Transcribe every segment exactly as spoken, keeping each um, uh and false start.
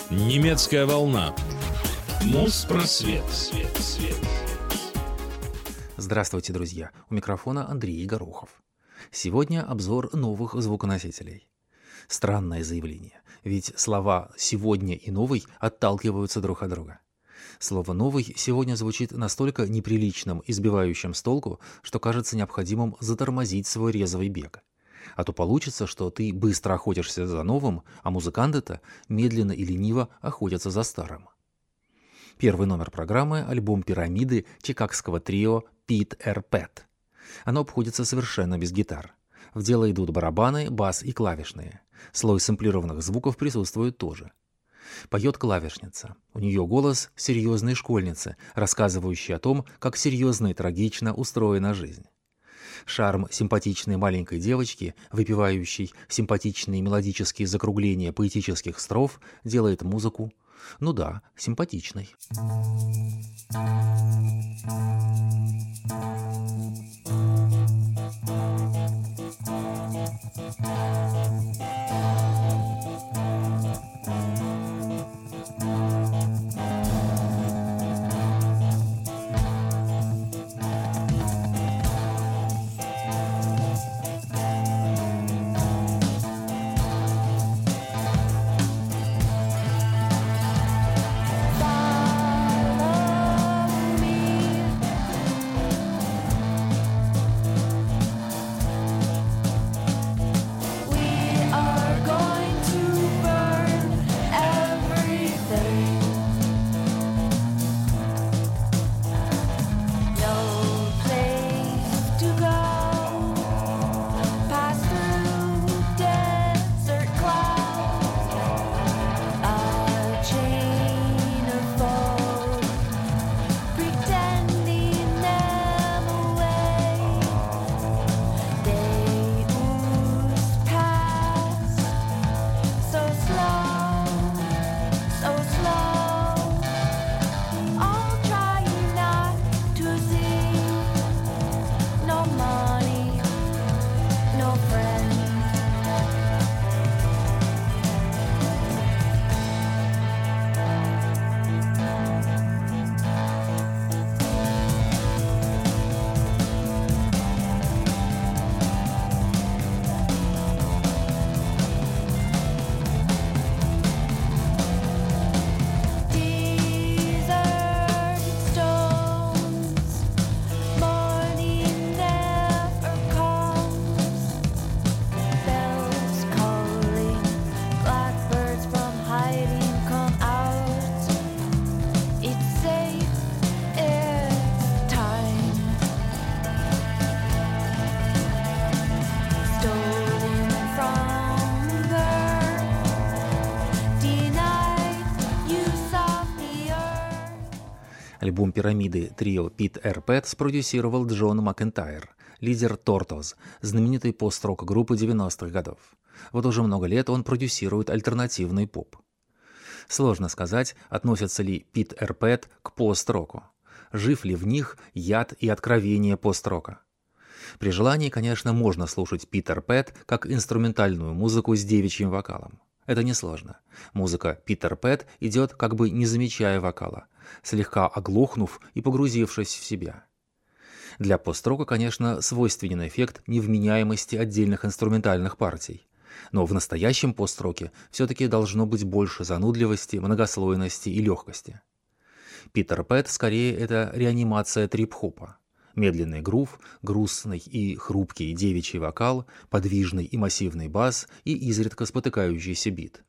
Немецкая волна. Моспросвет. Свет, свет. Здравствуйте, друзья! У микрофона Андрей Горохов. Сегодня обзор новых звуконосителей. Странное заявление, ведь слова «сегодня» и «новый» отталкиваются друг от друга. Слово «новый» сегодня звучит настолько неприличным и сбивающим с толку, что кажется необходимым затормозить свой резвый бег. А то получится, что ты быстро охотишься за новым, а музыканты-то медленно и лениво охотятся за старым. Первый номер программы – альбом «Пирамиды» чикагского трио Pete Arpad. Оно обходится совершенно без гитар. В дело идут барабаны, бас и клавишные. Слой сэмплированных звуков присутствует тоже. Поет клавишница. У нее голос серьезной школьницы, рассказывающей о том, как серьезно и трагично устроена жизнь. Шарм симпатичной маленькой девочки, выпивающей симпатичные мелодические закругления поэтических строф, делает музыку, ну да, симпатичной. Альбом «Пирамиды» трио Pete Arpad спродюсировал Джон Макентайр, лидер Tortoise, знаменитой пост-рок группы девяностых годов. Вот уже много лет он продюсирует альтернативный поп. Сложно сказать, относятся ли Pete Arpad к пост-року. Жив ли в них яд и откровение пост-рока? При желании, конечно, можно слушать Pete Arpad как инструментальную музыку с девичьим вокалом. Это несложно. Музыка Pete Arpad идет, как бы не замечая вокала, слегка оглохнув и погрузившись в себя. Для пост-рока, конечно, свойственен эффект невменяемости отдельных инструментальных партий. Но в настоящем пост-роке все-таки должно быть больше занудливости, многослойности и легкости. Pete Arpad скорее это реанимация трип-хопа. Медленный грув, грустный и хрупкий девичий вокал, подвижный и массивный бас и изредка спотыкающийся бит.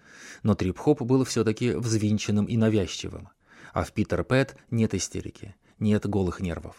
Но трип-хоп был все-таки взвинченным и навязчивым, а в Pete Arpad нет истерики, нет голых нервов.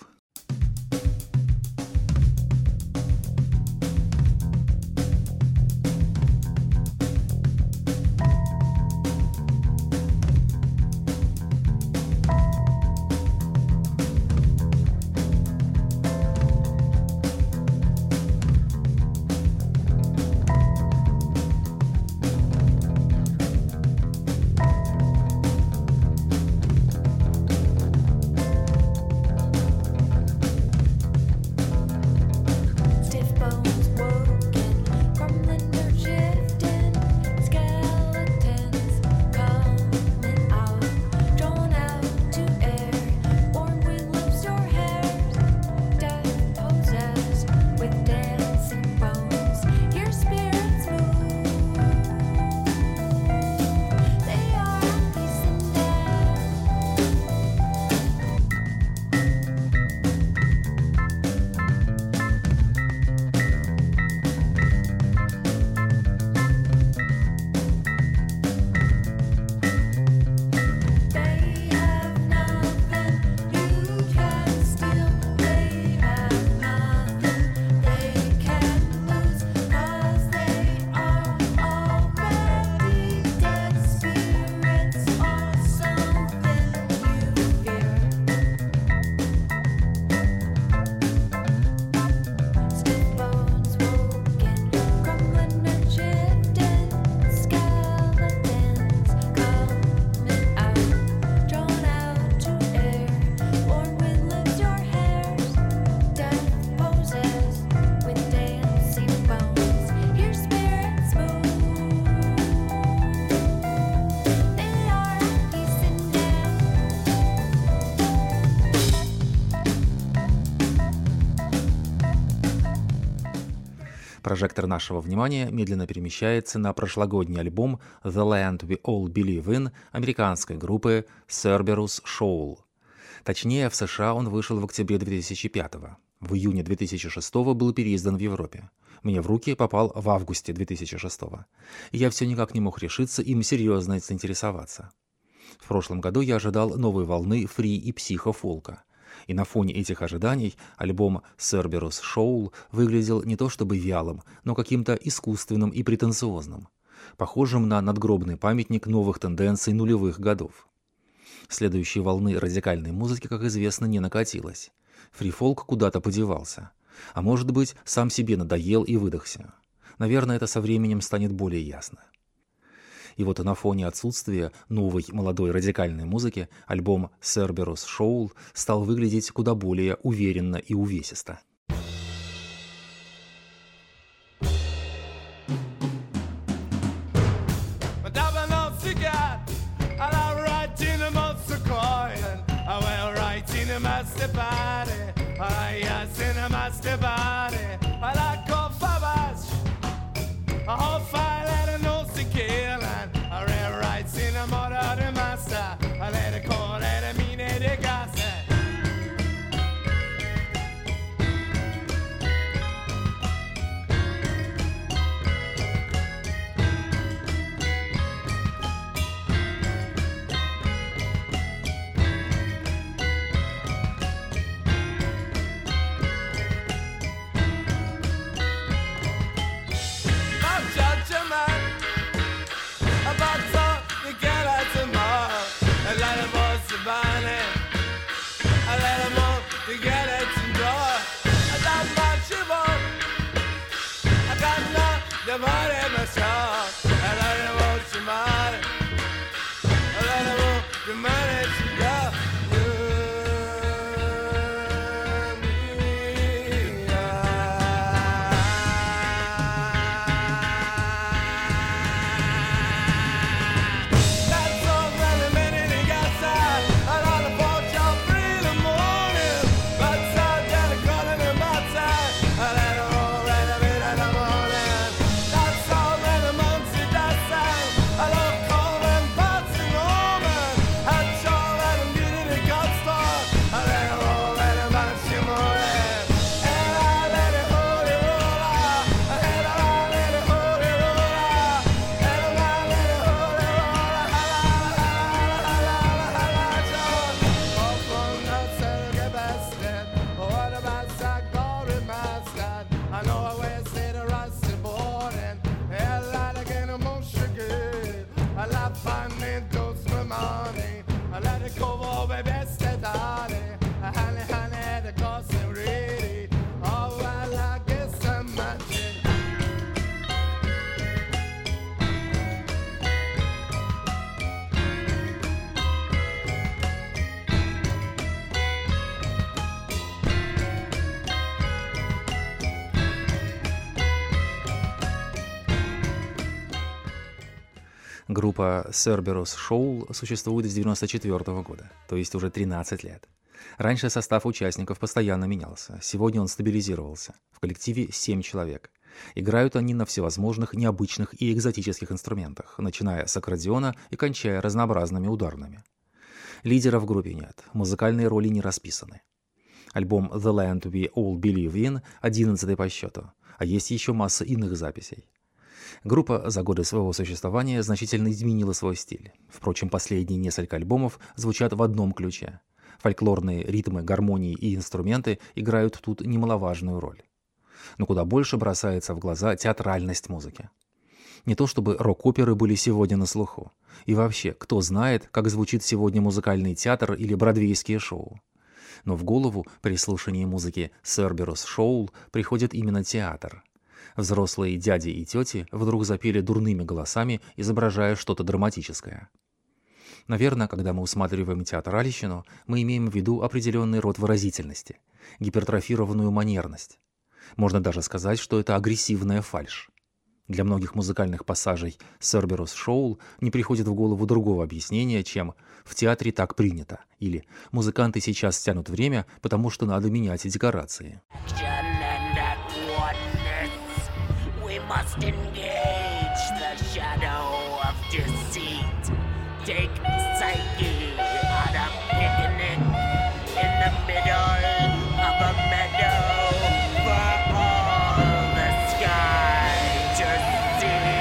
Прожектор нашего внимания медленно перемещается на прошлогодний альбом «The Land We All Believe In» американской группы Cerberus Shoal. Точнее, в США он вышел в октябре две тысячи пятого. В июне две тысячи шестого был переиздан в Европе. Мне в руки попал в августе две тысячи шестого. И я все никак не мог решиться им серьезно заинтересоваться. В прошлом году я ожидал новой волны фри и психофолка. И на фоне этих ожиданий альбом Cerberus Shoal выглядел не то чтобы вялым, но каким-то искусственным и претенциозным, похожим на надгробный памятник новых тенденций нулевых годов. Следующей волны радикальной музыки, как известно, не накатилось. Фри-фолк куда-то подевался. А может быть, сам себе надоел и выдохся. Наверное, это со временем станет более ясно. И вот на фоне отсутствия новой молодой радикальной музыки альбом Cerberus Shoal стал выглядеть куда более уверенно и увесисто. Группа Cerberus Shoal существует с девяносто четвёртого года, то есть уже тринадцать лет. Раньше состав участников постоянно менялся, сегодня он стабилизировался. В коллективе семь человек. Играют они на всевозможных необычных и экзотических инструментах, начиная с аккордеона и кончая разнообразными ударными. Лидера в группе нет, музыкальные роли не расписаны. Альбом The Land We All Believe In одиннадцатый по счету, а есть еще масса иных записей. Группа за годы своего существования значительно изменила свой стиль. Впрочем, последние несколько альбомов звучат в одном ключе. Фольклорные ритмы, гармонии и инструменты играют тут немаловажную роль. Но куда больше бросается в глаза театральность музыки. Не то чтобы рок-оперы были сегодня на слуху. И вообще, кто знает, как звучит сегодня музыкальный театр или бродвейские шоу. Но в голову при слушании музыки Cerberus Shoal приходит именно театр. Взрослые дяди и тети вдруг запели дурными голосами, изображая что-то драматическое. Наверное, когда мы усматриваем театральщину, мы имеем в виду определенный род выразительности, гипертрофированную манерность. Можно даже сказать, что это агрессивная фальшь. Для многих музыкальных пассажей Cerberus Shoal не приходит в голову другого объяснения, чем «в театре так принято» или «музыканты сейчас тянут время, потому что надо менять декорации». must engage the shadow of deceit. Take Psyche on a picnic in the middle of a meadow for all the sky to see.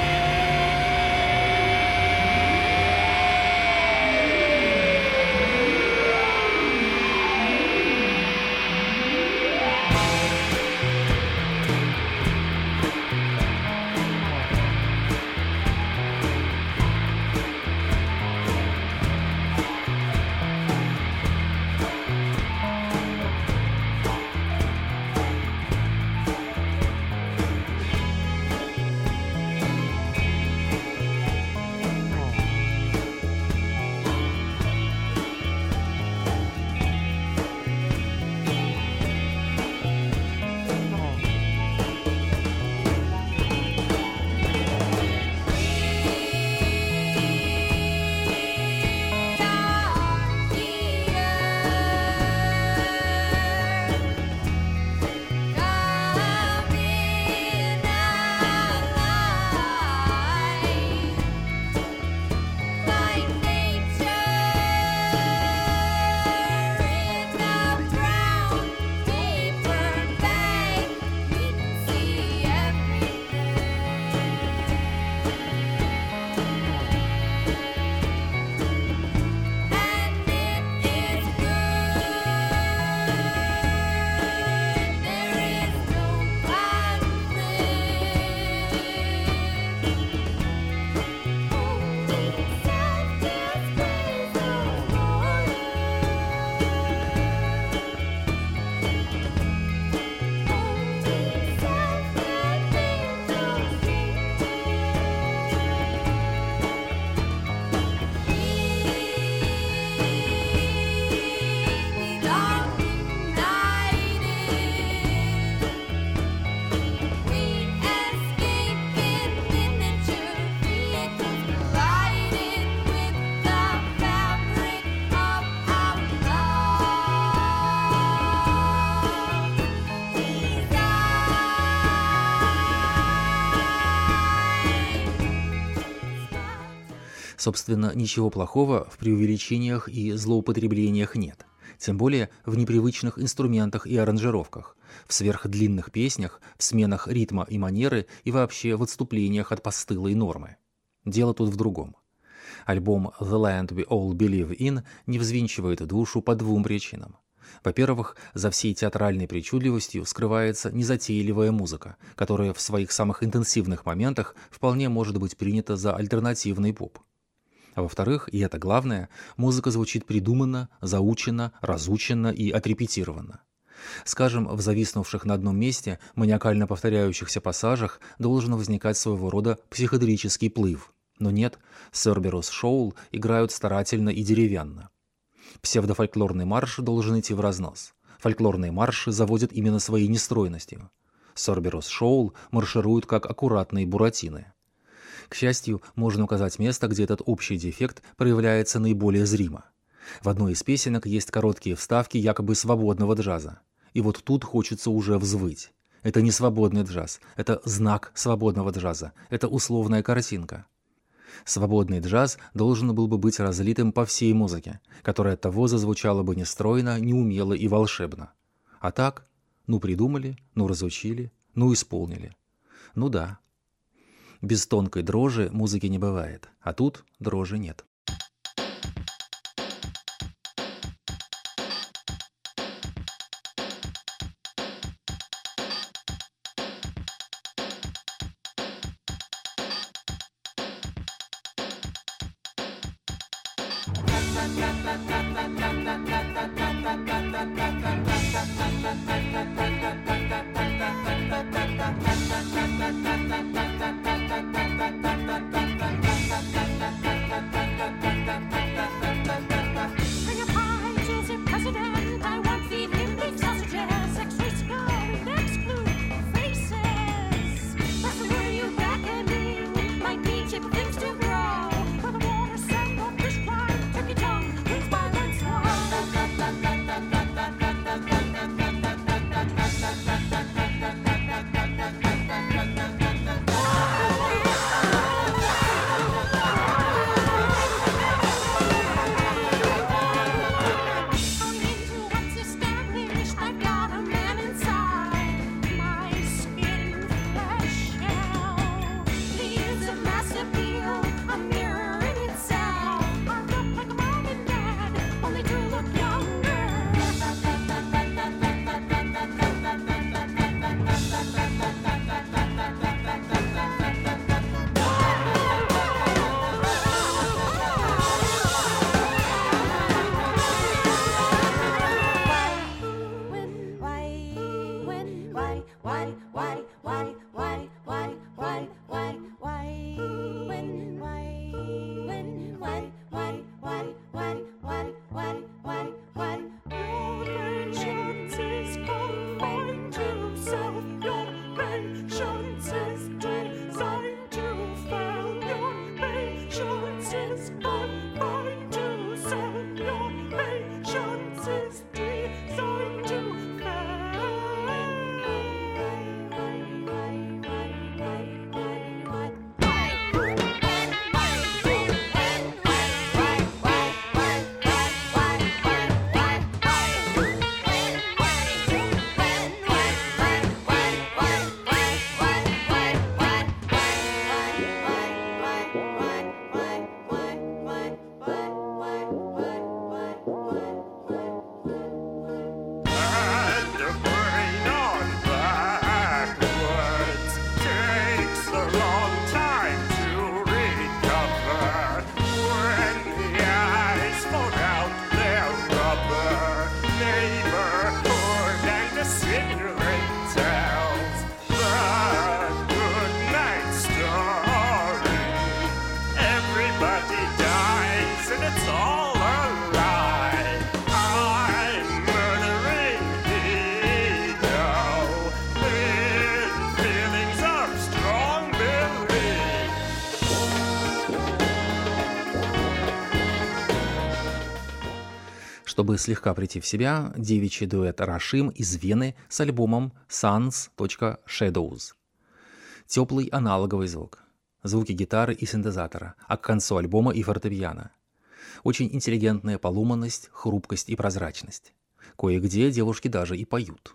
Собственно, ничего плохого в преувеличениях и злоупотреблениях нет, тем более в непривычных инструментах и аранжировках, в сверхдлинных песнях, в сменах ритма и манеры и вообще в отступлениях от постылой нормы. Дело тут в другом. Альбом «The Land We All Believe In» не взвинчивает душу по двум причинам. Во-первых, за всей театральной причудливостью скрывается незатейливая музыка, которая в своих самых интенсивных моментах вполне может быть принята за альтернативный поп. А во-вторых, и это главное, музыка звучит придуманно, заучено, разучено и отрепетировано. Скажем, в зависнувших на одном месте, маниакально повторяющихся пассажах должен возникать своего рода психоделический плыв. Но нет, Cerberus Shoal играют старательно и деревянно. Псевдофольклорный марш должен идти вразнос. Фольклорные марши заводят именно своей нестройностью. Cerberus Shoal маршируют как аккуратные буратины. К счастью, можно указать место, где этот общий дефект проявляется наиболее зримо. В одной из песенок есть короткие вставки якобы свободного джаза. И вот тут хочется уже взвыть. Это не свободный джаз, это знак свободного джаза, это условная картинка. Свободный джаз должен был бы быть разлитым по всей музыке, которая оттого зазвучала бы нестройно, неумело и волшебно. А так, ну придумали, ну разучили, ну исполнили. Ну да. Без тонкой дрожи музыки не бывает, а тут дрожи нет. it's all a lie. I'm murdering ego. His feelings are strong belief. Чтобы слегка прийти в себя, девичий дуэт Рашим из Вены с альбомом Suns.Shadows. Теплый аналоговый звук. Звуки гитары и синтезатора, а к концу альбома и фортепиано. Очень интеллигентная полуманность, хрупкость и прозрачность. Кое-где девушки даже и поют.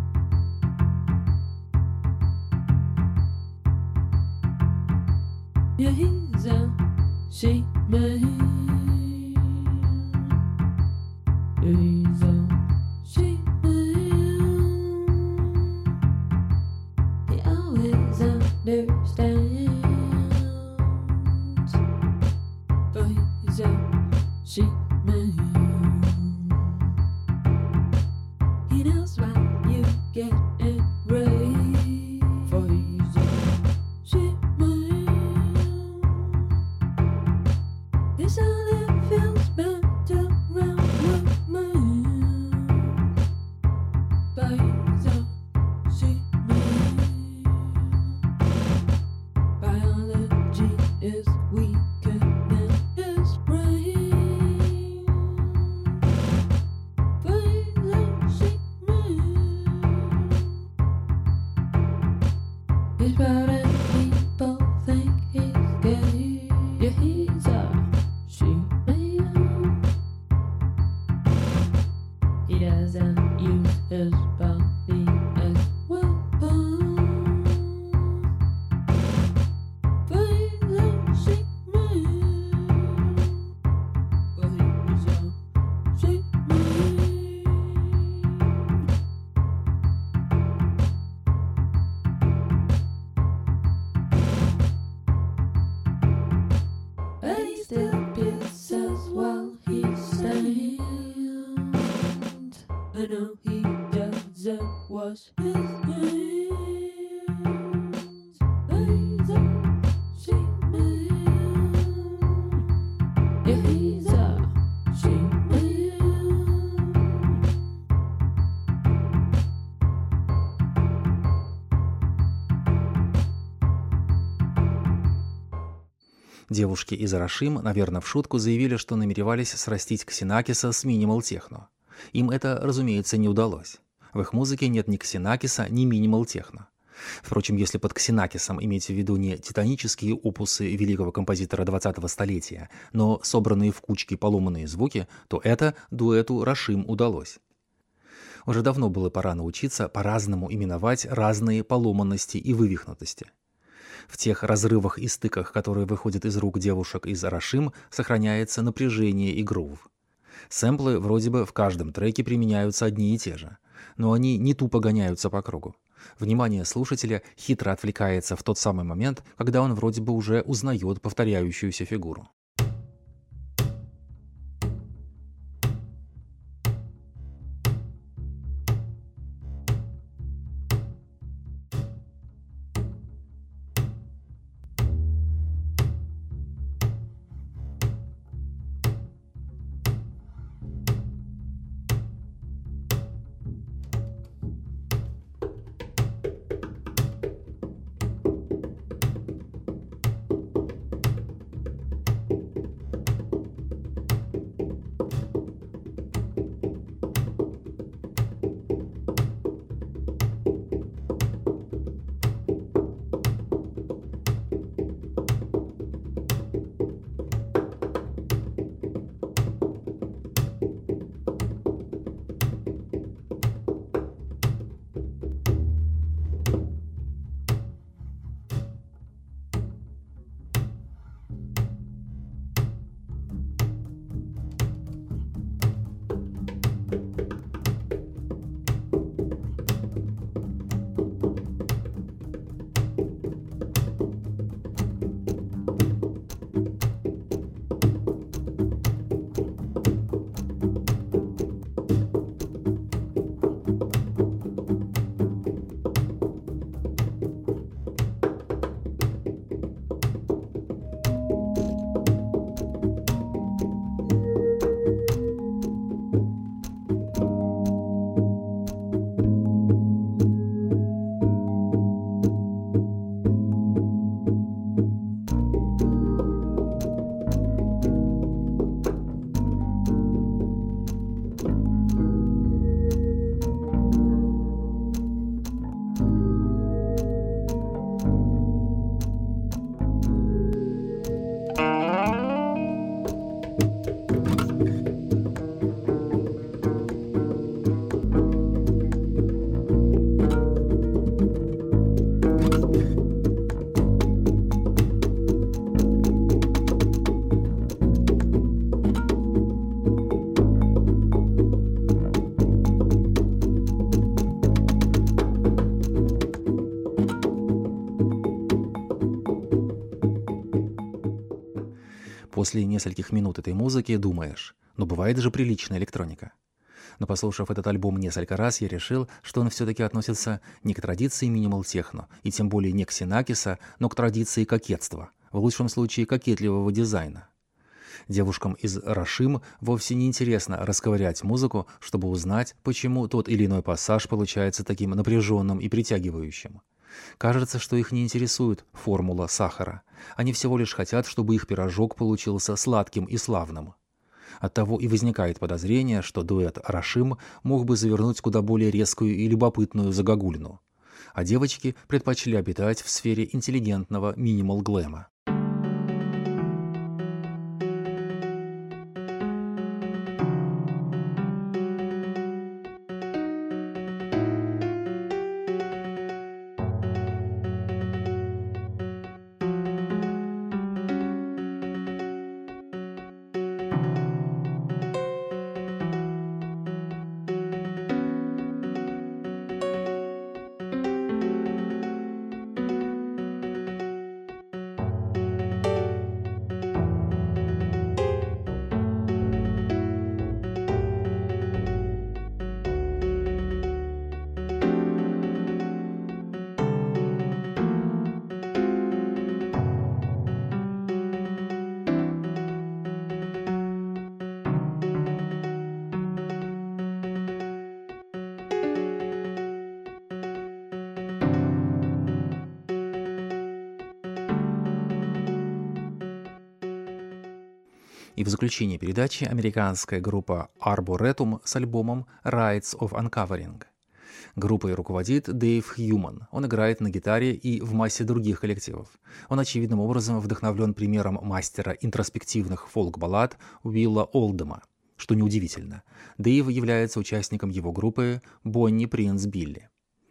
Девушки из Рашим, наверное, в шутку заявили, что намеревались срастить Ксенакиса с Minimal Techno. Им это, разумеется, не удалось. В их музыке нет ни Ксенакиса, ни Minimal Techno. Впрочем, если под Ксенакисом иметь в виду не титанические опусы великого композитора двадцатого столетия, но собранные в кучки поломанные звуки, то это дуэту Рашим удалось. Уже давно было пора научиться по-разному именовать разные поломанности и вывихнутости. В тех разрывах и стыках, которые выходят из рук девушек из Рашим, сохраняется напряжение и грув. Сэмплы вроде бы в каждом треке применяются одни и те же, но они не тупо гоняются по кругу. Внимание слушателя хитро отвлекается в тот самый момент, когда он вроде бы уже узнает повторяющуюся фигуру. После нескольких минут этой музыки думаешь, ну бывает же приличная электроника. Но послушав этот альбом несколько раз, я решил, что он все-таки относится не к традиции минимал-техно, и тем более не к Синакиса, но к традиции кокетства, в лучшем случае кокетливого дизайна. Девушкам из Рашим вовсе не интересно расковырять музыку, чтобы узнать, почему тот или иной пассаж получается таким напряженным и притягивающим. Кажется, что их не интересует формула сахара. Они всего лишь хотят, чтобы их пирожок получился сладким и славным. Оттого и возникает подозрение, что дуэт Рашим мог бы завернуть куда более резкую и любопытную загогулину. А девочки предпочли обитать в сфере интеллигентного минимал-глэма. И в заключение передачи американская группа Arboretum с альбомом Rites of Uncovering. Группой руководит Дэйв Хьюман. Он играет на гитаре и в массе других коллективов. Он очевидным образом вдохновлен примером мастера интроспективных фолк-баллад Уилла Олдема. Что неудивительно, Дэйв является участником его группы Бонни Принц Билли.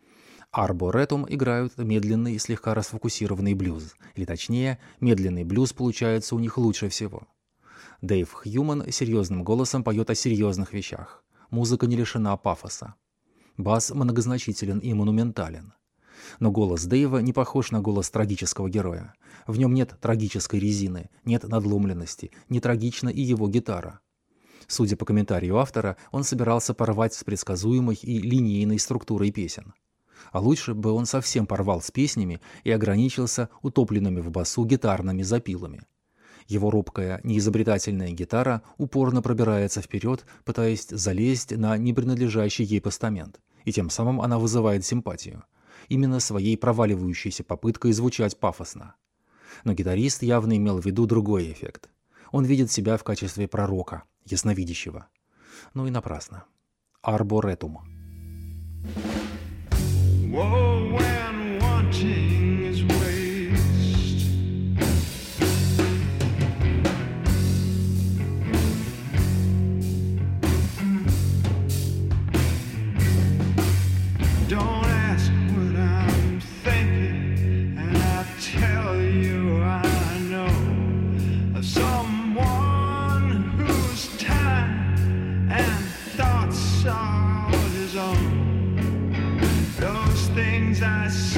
Arboretum играют медленный, слегка расфокусированный блюз. Или точнее, медленный блюз получается у них лучше всего. Дэйв Хьюман серьезным голосом поет о серьезных вещах. Музыка не лишена пафоса. Бас многозначителен и монументален. Но голос Дэйва не похож на голос трагического героя. В нем нет трагической резины, нет надломленности, не трагична и его гитара. Судя по комментарию автора, он собирался порвать с предсказуемой и линейной структурой песен. А лучше бы он совсем порвал с песнями и ограничился утопленными в басу гитарными запилами. Его робкая, неизобретательная гитара упорно пробирается вперед, пытаясь залезть на непринадлежащий ей постамент, и тем самым она вызывает симпатию. Именно своей проваливающейся попыткой звучать пафосно. Но гитарист явно имел в виду другой эффект. Он видит себя в качестве пророка, ясновидящего. Ну и напрасно. Arboretum. Woe and wanting is waste. Don't ask what I'm thinking, and I tell you I know of someone whose time and thoughts are his own. Those things I